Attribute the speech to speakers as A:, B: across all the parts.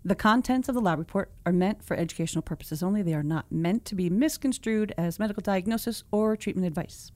A: The contents of the lab report are meant for educational purposes only. They are not meant to be misconstrued as medical diagnosis or treatment advice.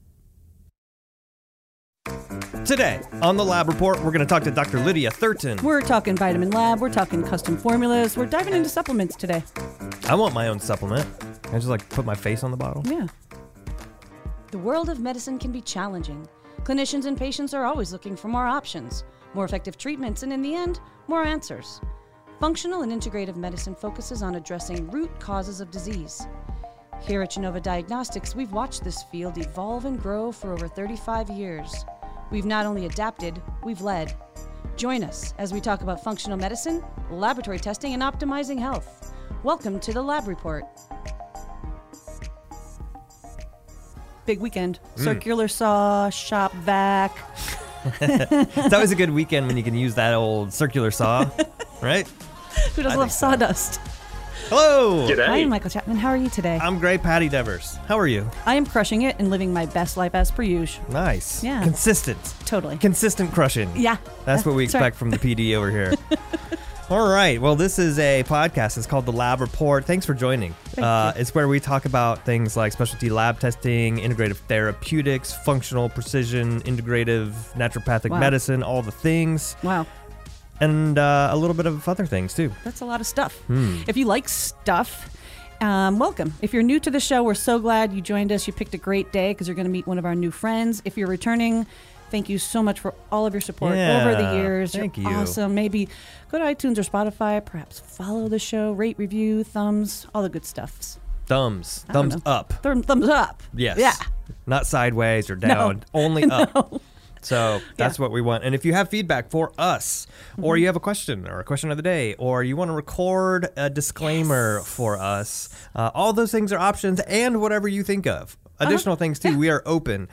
B: Today, on the Lab Report, we're going to talk to Dr. Lydia Thurton.
A: We're talking Vitamin Lab. We're talking custom formulas. We're diving into supplements today.
B: I want my own supplement. I just put my face on the bottle.
A: Yeah. The world of medicine can be challenging. Clinicians and patients are always looking for more options, more effective treatments, and in the end, more answers. Functional and integrative medicine focuses on addressing root causes of disease. Here at Genova Diagnostics, we've watched this field evolve and grow for over 35 years. We've not only adapted, we've led. Join us as we talk about functional medicine, laboratory testing, and optimizing health. Welcome to the Lab Report. Big weekend. Circular saw, shop vac.
B: It's always a good weekend when you can use that old circular saw, right?
A: Who doesn't love sawdust?
B: Hello!
C: G'day.
A: Hi, Michael Chapman. How are you today?
B: I'm great, Patty Devers. How are you?
A: I am crushing it and living my best life as per usual.
B: Nice.
A: Yeah.
B: Consistent.
A: Totally.
B: Consistent crushing.
A: Yeah.
B: That's what we
A: That's
B: expect
A: right.
B: from the PD over here. All right. Well, this is a podcast. It's called The Lab Report. Thanks for joining.
A: Thank you.
B: It's where we talk about things like specialty lab testing, integrative therapeutics, functional precision, integrative naturopathic
A: Wow.
B: medicine, all the things,
A: Wow.
B: and a little bit of other things, too.
A: That's a lot of stuff. If you like stuff, welcome. If you're new to the show, we're so glad you joined us. You picked a great day because you're going to meet one of our new friends. If you're returning, thank you so much for all of your support over the years.
B: Thank
A: You're
B: you.
A: awesome. Maybe go to iTunes or Spotify, perhaps follow the show, rate, review, thumbs, all the good stuff.
B: Thumbs
A: I don't
B: thumbs
A: know.
B: up.
A: Thumbs up.
B: Yes.
A: Yeah.
B: Not sideways or down. Only up. So that's what we want. And if you have feedback for us, or you have a question or a question of the day, or you want to record a disclaimer for us, all those things are options, and whatever you think of. Additional things too, we are open.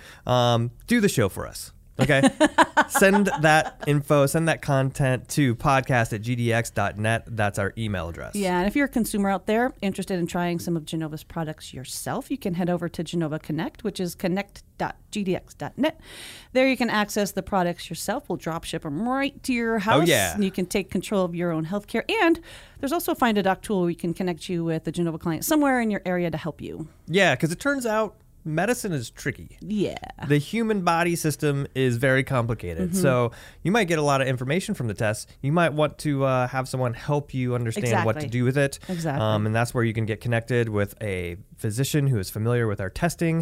B: Do the show for us. Okay. Send that info, send that content to podcast@gdx.net. That's our email address.
A: Yeah, and if you're a consumer out there interested in trying some of Genova's products yourself, you can head over to Genova Connect, which is connect.gdx.net. There you can access the products yourself. We'll drop ship them right to your house.
B: yeah.
A: And you can take control of your own healthcare. And there's also a Find a Doc tool where we can connect you with a Genova client somewhere in your area to help you.
B: Yeah, because it turns out medicine is tricky.
A: Yeah.
B: The human body system is very complicated. So you might get a lot of information from the tests. You might want to have someone help you understand what to
A: Exactly.
B: do with it.
A: Exactly.
B: And that's where you can get connected with a physician who is familiar with our testing.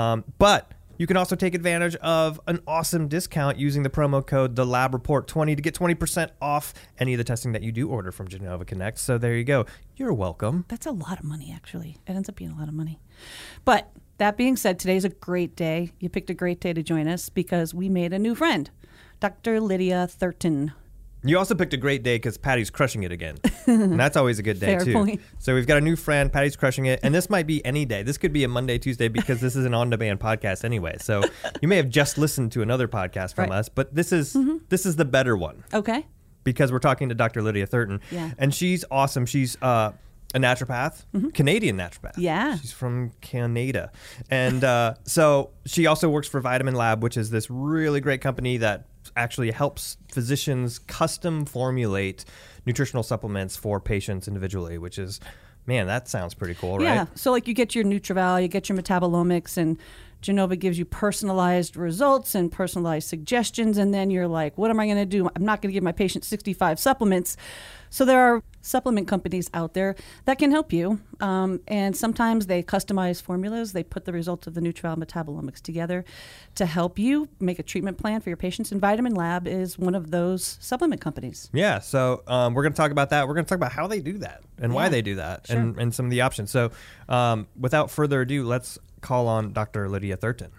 B: But you can also take advantage of an awesome discount using the promo code TheLabReport20 to get 20% off any of the testing that you do order from Genova Connect. So there you go. You're welcome.
A: That's a lot of money, actually. It ends up being a lot of money. But that being said, today's a great day. You picked a great day to join us because we made a new friend, Dr. Lydia Thurton.
B: You also picked a great day because Patty's crushing it again. And that's always a good day,
A: Fair
B: too.
A: point.
B: So we've got a new friend. Patty's crushing it. And this might be any day. This could be a Monday, Tuesday, because this is an on-demand podcast anyway. So you may have just listened to another podcast from
A: Right.
B: us, but this is the better one
A: Okay.
B: because we're talking to Dr. Lydia Thurton.
A: Yeah.
B: And she's awesome. She's a naturopath, Canadian naturopath.
A: Yeah.
B: She's from Canada. And so she also works for Vitamin Lab, which is this really great company that actually helps physicians custom formulate nutritional supplements for patients individually, which is, man, that sounds pretty cool, right?
A: Yeah. So like you get your NutriVal, you get your metabolomics, and Genova gives you personalized results and personalized suggestions. And then you're like, what am I going to do? I'm not going to give my patient 65 supplements. So there are supplement companies out there that can help you. And sometimes they customize formulas. They put the results of the NutriVal metabolomics together to help you make a treatment plan for your patients. And Vitamin Lab is one of those supplement companies.
B: Yeah, so we're going to talk about that. We're going to talk about how they do that and why
A: Yeah,
B: they do that
A: sure.
B: and some of the options. So without further ado, let's call on Dr. Lydia Thurton.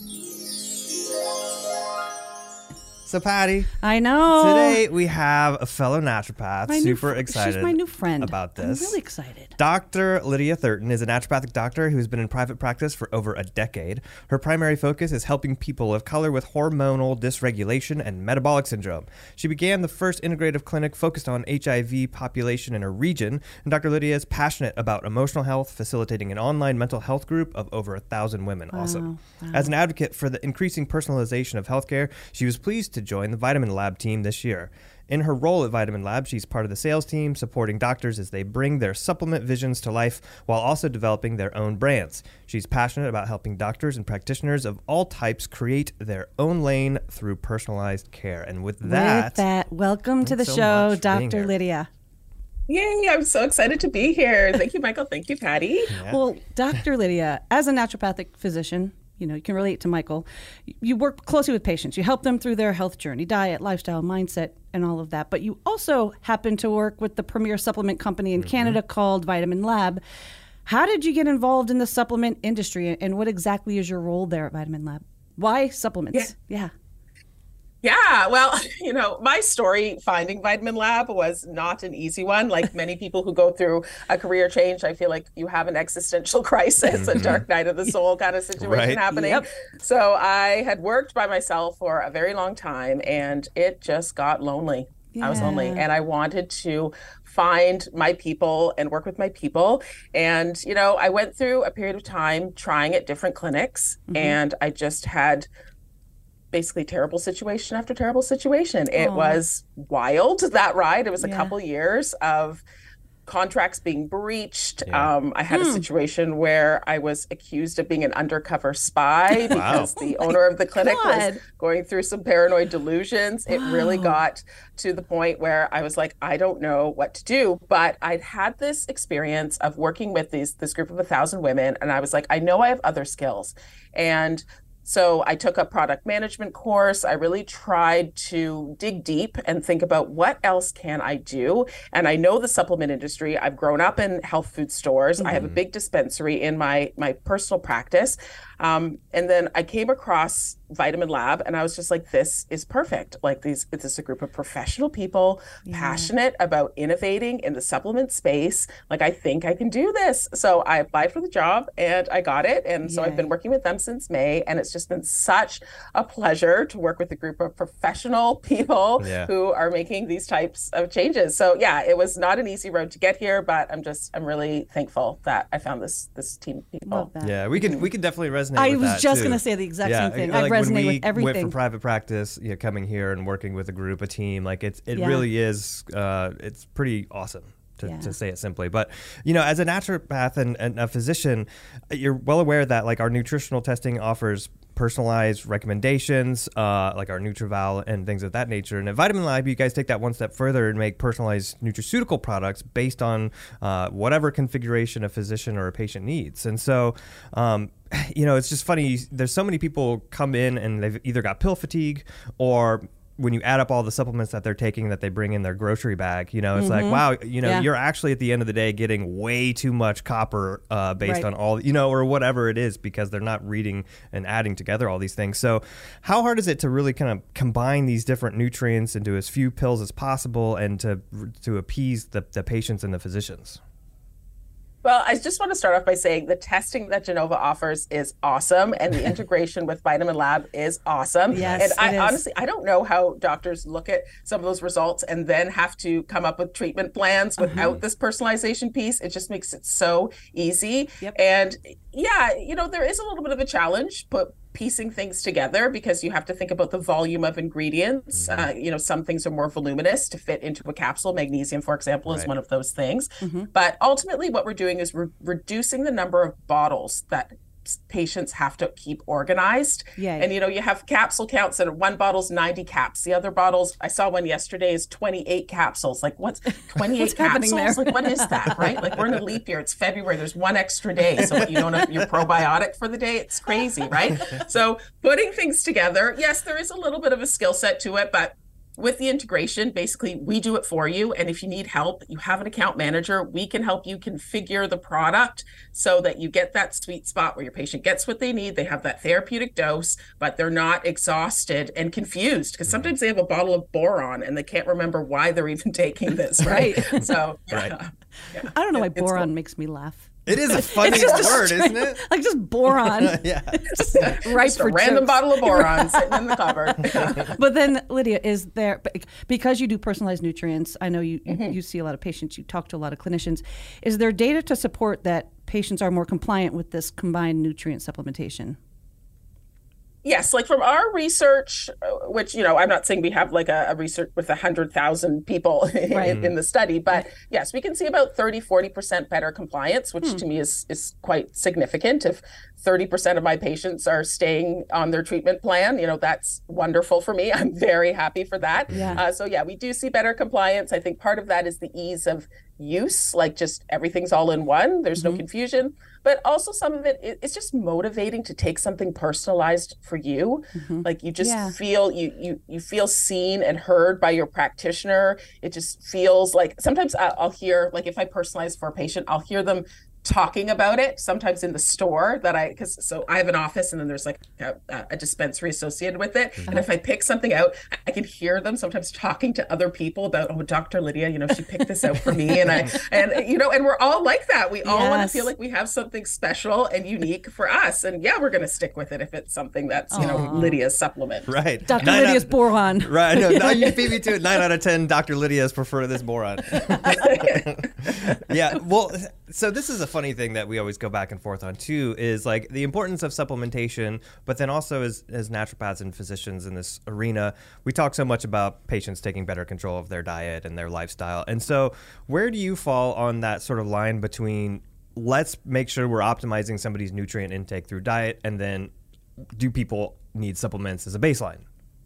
B: So, Patty,
A: I know.
B: today we have a fellow naturopath,
A: My new
B: super
A: fr-
B: excited
A: She's my new friend.
B: about this.
A: I'm really excited.
B: Dr. Lydia Thurton is a naturopathic doctor who's been in private practice for over a decade. Her primary focus is helping people of color with hormonal dysregulation and metabolic syndrome. She began the first integrative clinic focused on HIV population in her region, and Dr. Lydia is passionate about emotional health, facilitating an online mental health group of over 1,000 women also.
A: Wow.
B: As an advocate for the increasing personalization of healthcare, she was pleased to join the Vitamin Lab team this year. In her role at Vitamin Lab, she's part of the sales team, supporting doctors as they bring their supplement visions to life while also developing their own brands. She's passionate about helping doctors and practitioners of all types create their own lane through personalized care. And with that,
A: welcome to the show, Dr. Lydia.
C: Yay, I'm so excited to be here. Thank you, Michael. Thank you, Patty.
B: Yeah.
A: Well, Dr. Lydia, as a naturopathic physician, you can relate to Michael. You work closely with patients. You help them through their health journey, diet, lifestyle, mindset, and all of that. But you also happen to work with the premier supplement company in Canada called Vitamin Lab. How did you get involved in the supplement industry, and what exactly is your role there at Vitamin Lab? Why supplements?
C: Yeah, well, my story finding Vitamin Lab was not an easy one. Like many people who go through a career change, I feel like you have an existential crisis, a dark night of the soul kind of situation happening. Yep. So I had worked by myself for a very long time, and it just got lonely. I was lonely, and I wanted to find my people and work with my people. And, I went through a period of time trying at different clinics, and I just had basically terrible situation after terrible situation. It was wild, that ride. It was a couple years of contracts being breached. I had a situation where I was accused of being an undercover spy because the owner of the clinic was going through some paranoid delusions. It really got to the point where I was like, I don't know what to do. But I'd had this experience of working with this group of 1,000 women, and I was like, I know I have other skills. And so I took a product management course. I really tried to dig deep and think about what else can I do. And I know the supplement industry. I've grown up in health food stores. I have a big dispensary in my personal practice. And then I came across Vitamin Lab, and I was just like, this is perfect. Like this is a group of professional people passionate about innovating in the supplement space. Like, I think I can do this. So I applied for the job and I got it. And so I've been working with them since May, and it's just been such a pleasure to work with a group of professional people who are making these types of changes. So it was not an easy road to get here, but I'm really thankful that I found this team of people.
B: Yeah, we can definitely resonate.
A: I was just going to say the exact same thing. I resonate with everything.
B: Went from private practice, coming here and working with a group, a team, like it really is. It's pretty awesome. To say it simply. But, as a naturopath and a physician, you're well aware that like our nutritional testing offers personalized recommendations, like our NutriVal and things of that nature. And at Vitamin Lab, you guys take that one step further and make personalized nutraceutical products based on whatever configuration a physician or a patient needs. And so, it's just funny. There's so many people come in and they've either got pill fatigue, or when you add up all the supplements that they're taking that they bring in their grocery bag, it's like, wow, you're actually at the end of the day getting way too much copper based on all, or whatever it is, because they're not reading and adding together all these things. So how hard is it to really kind of combine these different nutrients into as few pills as possible and to appease the patients and the physicians?
C: Well, I just want to start off by saying the testing that Genova offers is awesome, and the integration with Vitamin Lab is awesome.
A: Yes,
C: and honestly, I don't know how doctors look at some of those results and then have to come up with treatment plans without this personalization piece. It just makes it so easy. Yep. And there is a little bit of a challenge, but piecing things together, because you have to think about the volume of ingredients. Some things are more voluminous to fit into a capsule. Magnesium, for example, is one of those things. But ultimately what we're doing is reducing the number of bottles that patients have to keep organized. And you have capsule counts, and one bottle's 90 caps. The other bottles, I saw one yesterday, is 28 capsules. Like, what's 28 capsules? Like, what is that, right? Like, we're in a leap year. It's February. There's one extra day. So you don't have your probiotic for the day. It's crazy, right? So putting things together, yes, there is a little bit of a skill set to it, but with the integration, basically, we do it for you. And if you need help, you have an account manager. We can help you configure the product so that you get that sweet spot where your patient gets what they need. They have that therapeutic dose, but they're not exhausted and confused, because sometimes they have a bottle of boron and they can't remember why they're even taking this, right? So,
A: I don't know why boron makes me laugh.
B: It is a funny word, isn't it?
A: Like just boron. Just
C: a random bottle of boron sitting in the cupboard.
A: But then, Lydia, is there, because you do personalized nutrients, I know you see a lot of patients, you talk to a lot of clinicians, is there data to support that patients are more compliant with this combined nutrient supplementation?
C: Yes, like from our research, which, I'm not saying we have like a research with 100,000 people in the study, but yes, we can see about 30-40% better compliance, which to me is quite significant. If 30% of my patients are staying on their treatment plan, that's wonderful for me. I'm very happy for that.
A: Yeah.
C: So yeah, we do see better compliance. I think part of that is the ease of use, like just everything's all in one. There's no confusion. But also some of it's just motivating to take something personalized for you. Like you just feel you feel seen and heard by your practitioner. It just feels like sometimes I'll hear, like if I personalize for a patient, I'll hear them talking about it sometimes in the store so I have an office and then there's like a dispensary associated with it. And if I pick something out, I can hear them sometimes talking to other people about, oh, Dr. Lydia, she picked this out for me. And we're all like that. We all want to feel like we have something special and unique for us. And we're going to stick with it if it's something that's, Lydia's supplement.
B: Right.
A: Dr. Lydia's boron.
B: Right. No, you beat me to it. 9 out of 10 Dr. Lydia's prefer this boron. Yeah. Well, so this is a funny thing that we always go back and forth on too, is like the importance of supplementation, but then also as naturopaths and physicians in this arena, we talk so much about patients taking better control of their diet and their lifestyle. And so where do you fall on that sort of line between let's make sure we're optimizing somebody's nutrient intake through diet, and then do people need supplements as a baseline?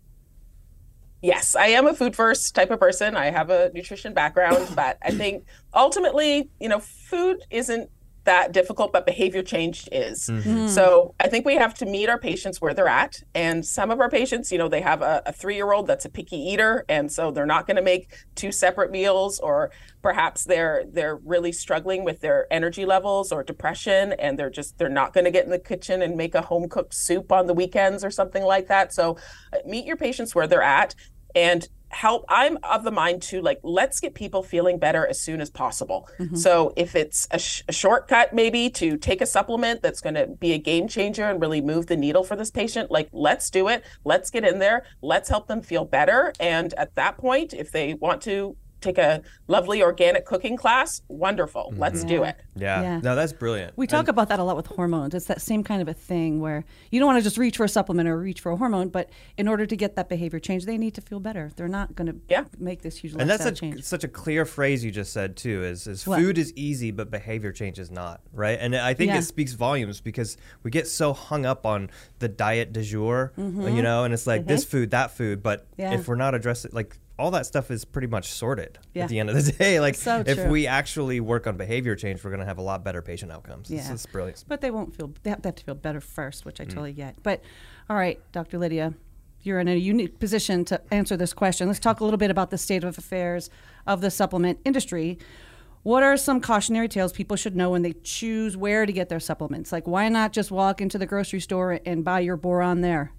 C: Yes, I am a food first type of person. I have a nutrition background, but I think ultimately, food isn't that difficult, but behavior change is. So I think we have to meet our patients where they're at. And some of our patients, they have a 3-year-old that's a picky eater. And so they're not going to make 2 separate meals, or perhaps they're really struggling with their energy levels or depression. And they're not going to get in the kitchen and make a home cooked soup on the weekends or something like that. So meet your patients where they're at and help. I'm of the mind too, like, let's get people feeling better as soon as possible. So if it's a shortcut maybe to take a supplement that's going to be a game changer and really move the needle for this patient, like, let's do it. Let's get in there. Let's help them feel better. And at that point, if they want to take a lovely organic cooking class, wonderful. Let's do it.
B: Yeah. No, that's brilliant.
A: We talk about that a lot with hormones. It's that same kind of a thing where you don't want to just reach for a supplement or reach for a hormone, but in order to get that behavior change, they need to feel better. They're not going to make this huge lifestyle change.
B: And that's such a clear phrase you just said too, is food is easy, but behavior change is not, right? And I think it speaks volumes because we get so hung up on the diet du jour, and it's like this food, that food, but if we're not addressing, like, all that stuff is pretty much sorted at the end of the day. Like,
A: so
B: if we actually work on behavior change, we're going to have a lot better patient outcomes. This is brilliant.
A: But they have to feel better first, which I totally get. But all right, Dr. Lydia, you're in a unique position to answer this question. Let's talk a little bit about the state of affairs of the supplement industry. What are some cautionary tales people should know when they choose where to get their supplements? Like, why not just walk into the grocery store and buy your boron there?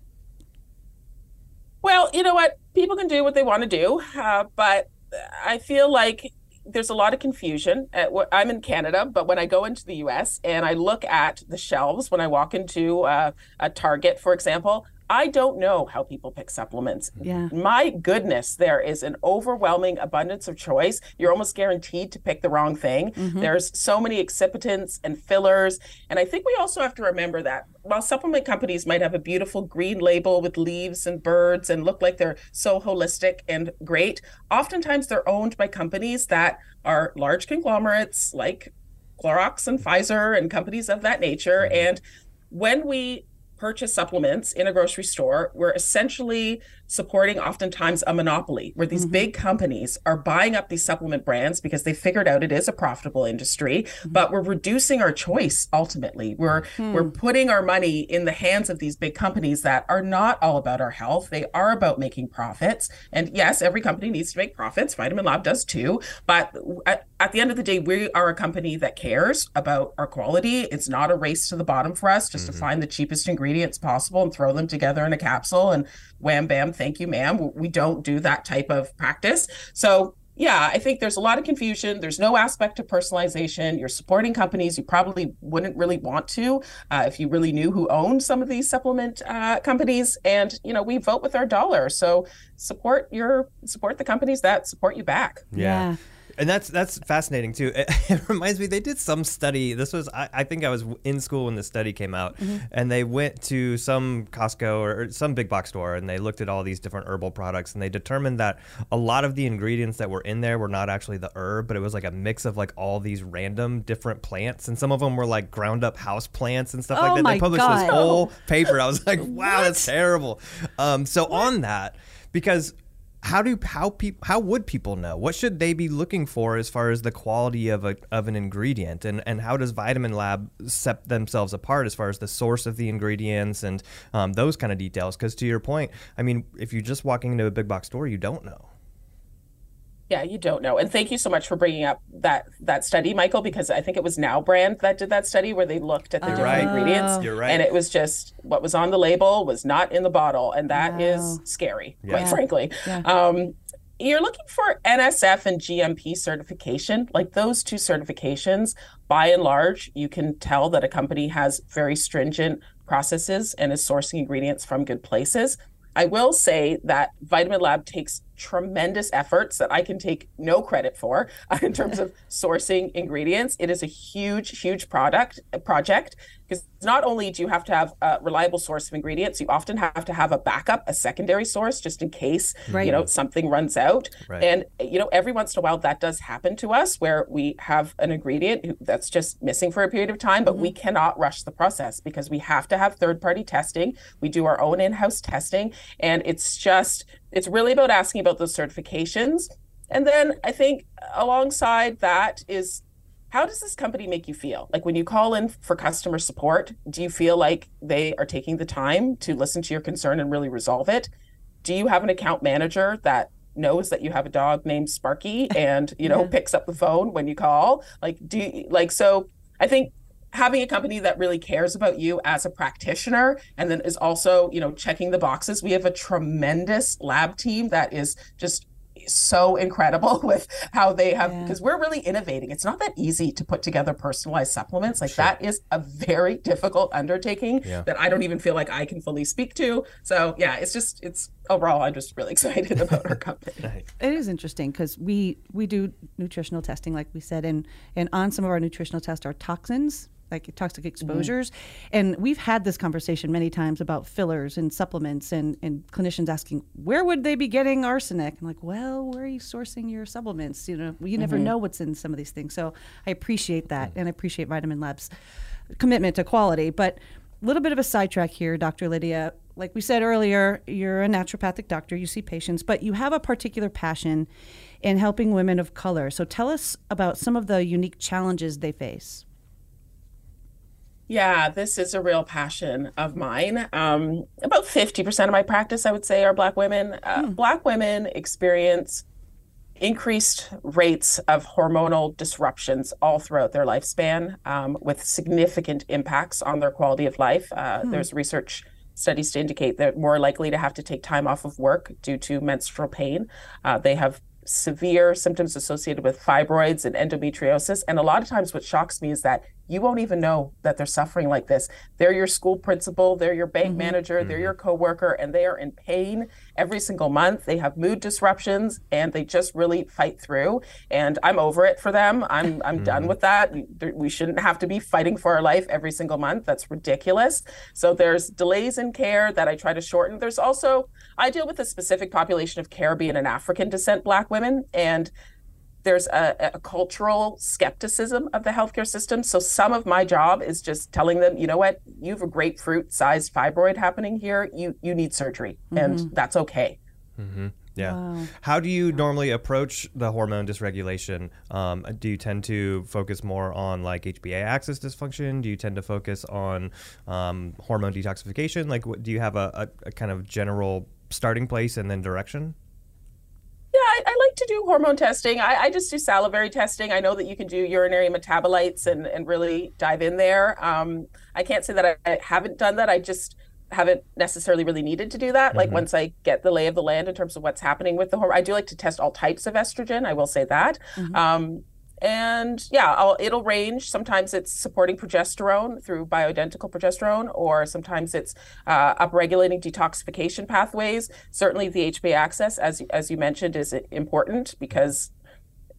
C: Well, you know what? People can do what they want to do, but I feel like there's a lot of confusion. I'm in Canada, but when I go into the US and I look at the shelves, when I walk into a Target, for example, I don't know how people pick supplements. My goodness, there is an overwhelming abundance of choice. You're almost guaranteed to pick the wrong thing. There's so many excipitants and fillers. And I think we also have to remember that while supplement companies might have a beautiful green label with leaves and birds and look like they're so holistic and great, oftentimes they're owned by companies that are large conglomerates like Clorox and Pfizer and companies of that nature. And when we purchase supplements in a grocery store, we're essentially supporting oftentimes a monopoly where these big companies are buying up these supplement brands because they figured out it is a profitable industry, but we're reducing our choice ultimately. We're putting our money in the hands of these big companies that are not all about our health. They are about making profits. And yes, every company needs to make profits. Vitamin Lab does too. But at the end of the day, we are a company that cares about our quality. It's not a race to the bottom for us just to find the cheapest ingredients possible and throw them together in a capsule and wham, bam, thank you, ma'am. We don't do that type of practice. So yeah, I think there's a lot of confusion. There's no aspect of personalization. You're supporting companies you probably wouldn't really want to if you really knew who owned some of these supplement companies. And, we vote with our dollar. So support the companies that support you back.
B: Yeah. And that's fascinating too. It reminds me, they did some study. This was, I think I was in school when the study came out, and they went to some Costco or some big box store, and they looked at all these different herbal products, and they determined that a lot of the ingredients that were in there were not actually the herb, but it was like a mix of like all these random different plants, and some of them were like ground up house plants and stuff like that. They published this whole paper. I was like, wow, that's terrible. So on that, because how would people know? What should they be looking for as far as the quality of an ingredient, and how does Vitamin Lab set themselves apart as far as the source of the ingredients and those kind of details? Because to your point, I mean, if you're just walking into a big box store, you don't know.
C: Yeah, you don't know. And thank you so much for bringing up that study, Michael, because I think it was Now Brand that did that study where they looked at the different ingredients.
B: You're right.
C: And it was just what was on the label was not in the bottle. And that is scary, quite frankly. Yeah. You're looking for NSF and GMP certification. Like those two certifications, by and large, you can tell that a company has very stringent processes and is sourcing ingredients from good places. I will say that Vitamin Lab takes tremendous efforts that I can take no credit for in terms of sourcing ingredients. It is a huge project, because not only do you have to have a reliable source of ingredients, you often have to have a backup, a secondary source, just in case, something runs out. Right. And, every once in a while that does happen to us where we have an ingredient that's just missing for a period of time, but we cannot rush the process because we have to have third-party testing. We do our own in-house testing, and it's really about asking about those certifications. And then I think alongside that is, how does this company make you feel? Like when you call in for customer support, do you feel like they are taking the time to listen to your concern and really resolve it? Do you have an account manager that knows that you have a dog named Sparky and, picks up the phone when you call? So I think having a company that really cares about you as a practitioner and then is also, checking the boxes. We have a tremendous lab team that is just so incredible with how they have, because we're really innovating. It's not that easy to put together personalized supplements. That is a very difficult undertaking that I don't even feel like I can fully speak to. So it's overall, I'm just really excited about our company.
A: It is interesting because we do nutritional testing, like we said, and on some of our nutritional tests are toxins, like toxic exposures. And we've had this conversation many times about fillers and supplements and clinicians asking, where would they be getting arsenic? I'm like, well, where are you sourcing your supplements? You never know what's in some of these things. So I appreciate that, and I appreciate Vitamin Lab's commitment to quality. But a little bit of a sidetrack here, Dr. Lydia. Like we said earlier, you're a naturopathic doctor, you see patients, but you have a particular passion in helping women of color. So tell us about some of the unique challenges they face.
C: Yeah, this is a real passion of mine. About 50% of my practice, I would say, are Black women. Black women experience increased rates of hormonal disruptions all throughout their lifespan, with significant impacts on their quality of life. There's research studies to indicate they're more likely to have to take time off of work due to menstrual pain. They have severe symptoms associated with fibroids and endometriosis. And a lot of times what shocks me is that you won't even know that they're suffering like this. They're your school principal, they're your bank manager, they're your coworker, and they are in pain every single month. They have mood disruptions and they just really fight through. And I'm over it for them. I'm done with that. We shouldn't have to be fighting for our life every single month. That's ridiculous. So there's delays in care that I try to shorten. There's also, I deal with a specific population of Caribbean and African descent Black women, and there's a cultural skepticism of the healthcare system. So some of my job is just telling them, you know what, you have a grapefruit-sized fibroid happening here. You need surgery, and that's okay.
B: Yeah.
A: Wow.
B: How do you normally approach the hormone dysregulation? Do you tend to focus more on like HPA axis dysfunction? Do you tend to focus on hormone detoxification? Like, do you have a kind of general starting place and then direction?
C: Yeah, I like to do hormone testing. I just do salivary testing. I know that you can do urinary metabolites and really dive in there. I can't say that I haven't done that. I just haven't necessarily really needed to do that. Like once I get the lay of the land in terms of what's happening with the hormone, I do like to test all types of estrogen. I will say that. And yeah, it'll range. Sometimes it's supporting progesterone through bioidentical progesterone, or sometimes it's upregulating detoxification pathways. Certainly the HPA axis, as you mentioned, is important because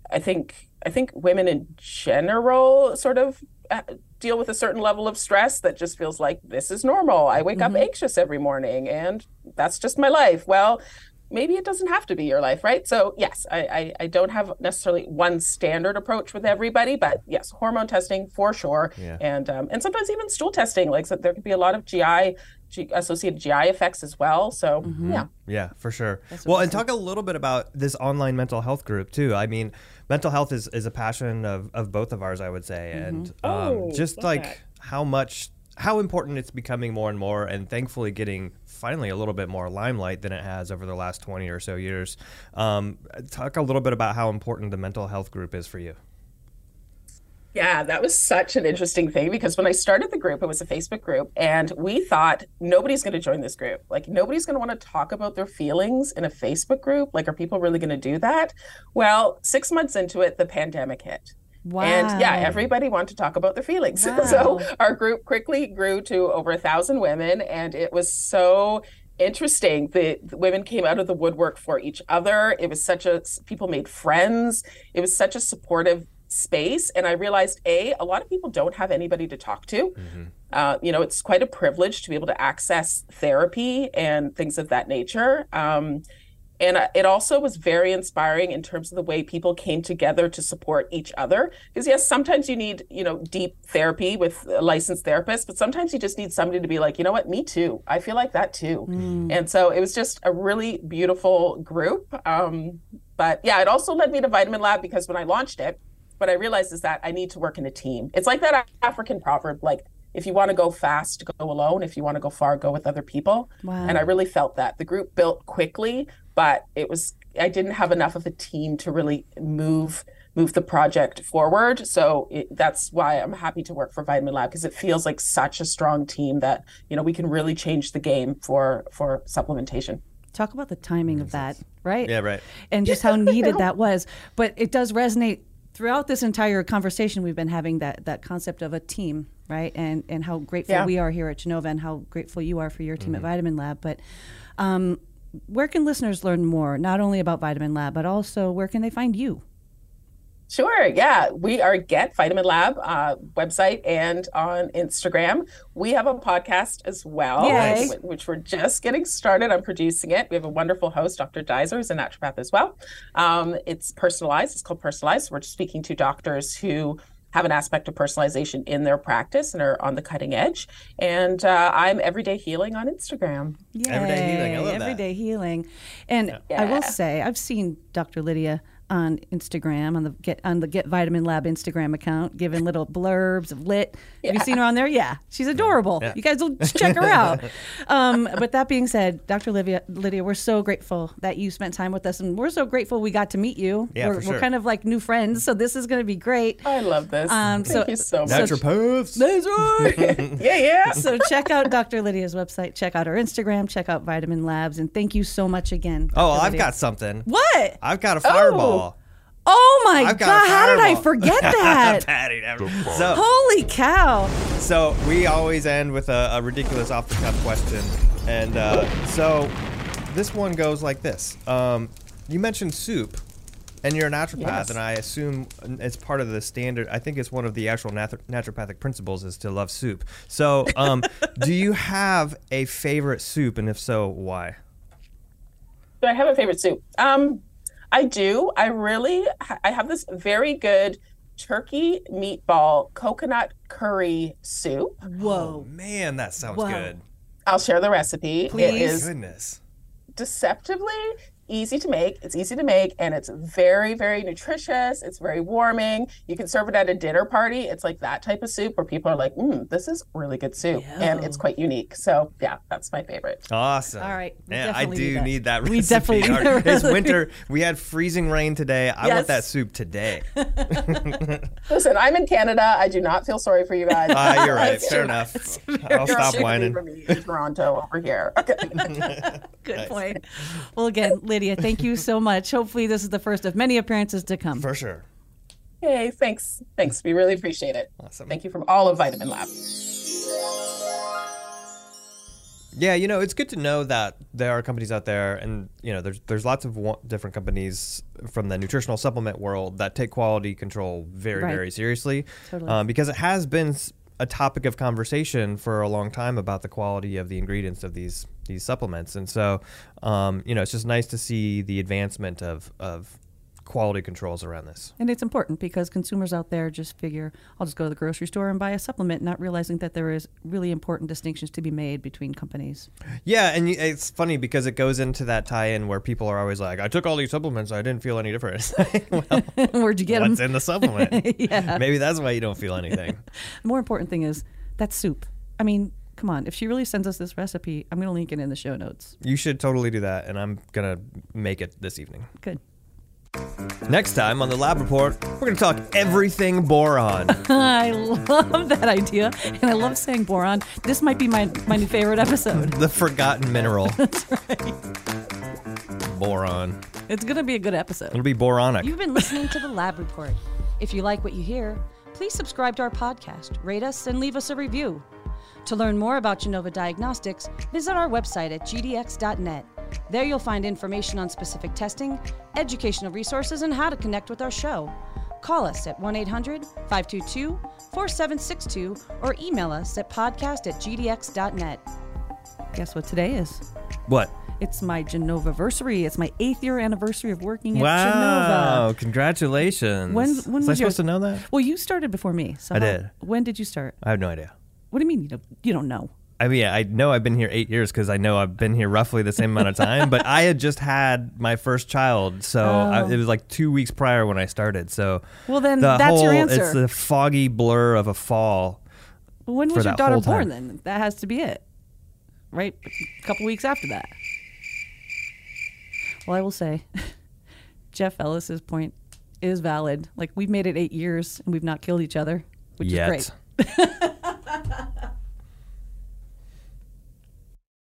C: I think women in general sort of deal with a certain level of stress that just feels like this is normal. I wake up anxious every morning and that's just my life. Well, maybe it doesn't have to be your life, right? So yes, I don't have necessarily one standard approach with everybody, but yes, hormone testing for sure.
B: Yeah.
C: And sometimes even stool testing, like so there could be a lot of associated GI effects as well. So yeah.
B: Yeah, for sure. Well, and talk a little bit about this online mental health group too. I mean, mental health is a passion of both of ours, I would say. And just like that. How important it's becoming more and more, and thankfully getting finally a little bit more limelight than it has over the last 20 or so years. Talk a little bit about how important the mental health group is for you.
C: Yeah, that was such an interesting thing because when I started the group, it was a Facebook group, and we thought nobody's going to join this group. Like nobody's going to want to talk about their feelings in a Facebook group. Like, are people really going to do that? Well, 6 months into it, the pandemic hit.
A: Wow.
C: And yeah, everybody wanted to talk about their feelings.
A: Wow.
C: So our group quickly grew to over 1,000 women, and it was so interesting. The women came out of the woodwork for each other. It was people made friends. It was such a supportive space. And I realized, a lot of people don't have anybody to talk to. It's quite a privilege to be able to access therapy and things of that nature. And it also was very inspiring in terms of the way people came together to support each other. Because yes, sometimes you need, deep therapy with a licensed therapist, but sometimes you just need somebody to be like, you know what, me too. I feel like that too. And so it was just a really beautiful group. But yeah, it also led me to Vitamin Lab because when I launched it, what I realized is that I need to work in a team. It's like that African proverb, like, if you want to go fast, go alone. If you want to go far, go with other people.
A: Wow.
C: And I really felt that. The group built quickly, but I didn't have enough of a team to really move the project forward. So that's why I'm happy to work for Vitamin Lab, because it feels like such a strong team that, we can really change the game for supplementation.
A: Talk about the timing of that, right?
B: Yeah, right.
A: And just how needed that was. But it does resonate throughout this entire conversation we've been having, that concept of a team, right? And how grateful we are here at Genova, and how grateful you are for your team at Vitamin Lab. But where can listeners learn more, not only about Vitamin Lab, but also where can they find you?
C: Sure. Yeah. We are Get Vitamin Lab website and on Instagram. We have a podcast as well, which we're just getting started. I'm producing it. We have a wonderful host, Dr. Dizer, who's a naturopath as well. It's personalized. It's called Personalized. We're speaking to doctors who have an aspect of personalization in their practice and are on the cutting edge. And I'm Everyday Healing on Instagram.
A: Yay.
B: Everyday Healing. I love that.
A: Everyday Healing. And I will say, I've seen Dr. Lydia on Instagram, on the Get Vitamin Lab Instagram account, giving little blurbs of lit. Have you seen her on there? Yeah, she's adorable. You guys will check her out. But that being said, Dr. Lydia, we're so grateful that you spent time with us, and we're so grateful we got to meet you.
B: Yeah,
A: we're kind of like new friends, so this is going to be great.
C: I love this. Thank you so much.
B: Naturopaths.
A: That's right.
C: Yeah.
A: So check out Dr. Lydia's website, check out her Instagram, check out Vitamin Labs, and thank you so much again. Dr.
B: Oh, I've
A: Lydia.
B: got something.
A: What?
B: I've got a fireball.
A: Oh my
B: I've got
A: God,
B: a
A: how did I
B: fireball.
A: forget that?
B: Patty, so,
A: Holy cow.
B: So we always end with a ridiculous off-the-cuff question. And so this one goes like this. You mentioned soup, and you're a naturopath, and I assume it's part of the standard. I think it's one of the actual naturopathic principles is to love soup. So do you have a favorite soup, and if so, why?
C: Do I have a favorite soup? I do. I have this very good turkey meatball coconut curry soup.
A: Whoa.
B: Oh, man, that sounds good.
C: I'll share the recipe.
A: Please.
C: It is
B: Goodness.
C: deceptively easy to make. It's easy to make, and it's very, very nutritious. It's very warming. You can serve it at a dinner party. It's like that type of soup where people are like, this is really good soup. And it's quite unique. So yeah, that's my favorite.
B: Awesome.
A: All right. We
B: Yeah, I
A: definitely
B: do need that recipe.
A: We definitely need that
B: It's
A: recipe.
B: winter. We had freezing rain today. I want that soup today.
C: Listen, I'm in Canada. I do not feel sorry for you guys.
B: You're right. Fair enough. I'll stop whining.
C: For me in Toronto over here.
A: Good point. Well, again, Lydia, thank you so much. Hopefully this is the first of many appearances to come.
B: For sure.
C: Hey, thanks. We really appreciate it.
B: Awesome.
C: Thank you from all of Vitamin Lab.
B: Yeah, it's good to know that there are companies out there, and there's lots of different companies from the nutritional supplement world that take quality control very, very seriously.
A: Totally.
B: Because it has been a topic of conversation for a long time about the quality of the ingredients of these supplements, and so it's just nice to see the advancement of quality controls around this.
A: And it's important because consumers out there just figure, I'll just go to the grocery store and buy a supplement, not realizing that there is really important distinctions to be made between companies.
B: Yeah, and it's funny because it goes into that tie-in where people are always like, I took all these supplements, I didn't feel any difference. Well,
A: where'd you get them?
B: What's in the supplement?
A: Yeah.
B: Maybe that's why you don't feel anything.
A: The more important thing is that soup. I mean, come on. If she really sends us this recipe, I'm going to link it in the show notes.
B: You should totally do that, and I'm going to make it this evening.
A: Good.
B: Next time on the Lab Report, we're going to talk everything boron.
A: I love that idea, and I love saying boron. This might be my new favorite episode.
B: The forgotten mineral.
A: That's right.
B: Boron.
A: It's going to be a good episode.
B: It'll be boronic.
A: You've been listening to the Lab Report. If you like what you hear, please subscribe to our podcast, rate us, and leave us a review. To learn more about Genova Diagnostics, visit our website at gdx.net. There you'll find information on specific testing, educational resources, and how to connect with our show. Call us at 1-800-522-4762 or email us at podcast@gdx.net. Guess what today is?
B: What?
A: It's my Genova-versary. It's my 8th year anniversary of working at
B: Wow,
A: Genova.
B: Congratulations.
A: When
B: was I supposed to know that?
A: Well, you started before me. So
B: I did.
A: When did you start?
B: I have no idea.
A: What do you mean you don't know?
B: I mean, I know I've been here 8 years because I know I've been here roughly the same amount of time, but I had just had my first child, so it was like 2 weeks prior when I started. So
A: well, then that's your answer.
B: It's the foggy blur of a fall.
A: Well, when was your daughter born then? That has to be it, right? A couple weeks after that. Well, I will say, Jeff Ellis's point is valid. Like, we've made it 8 years and we've not killed each other, which is great.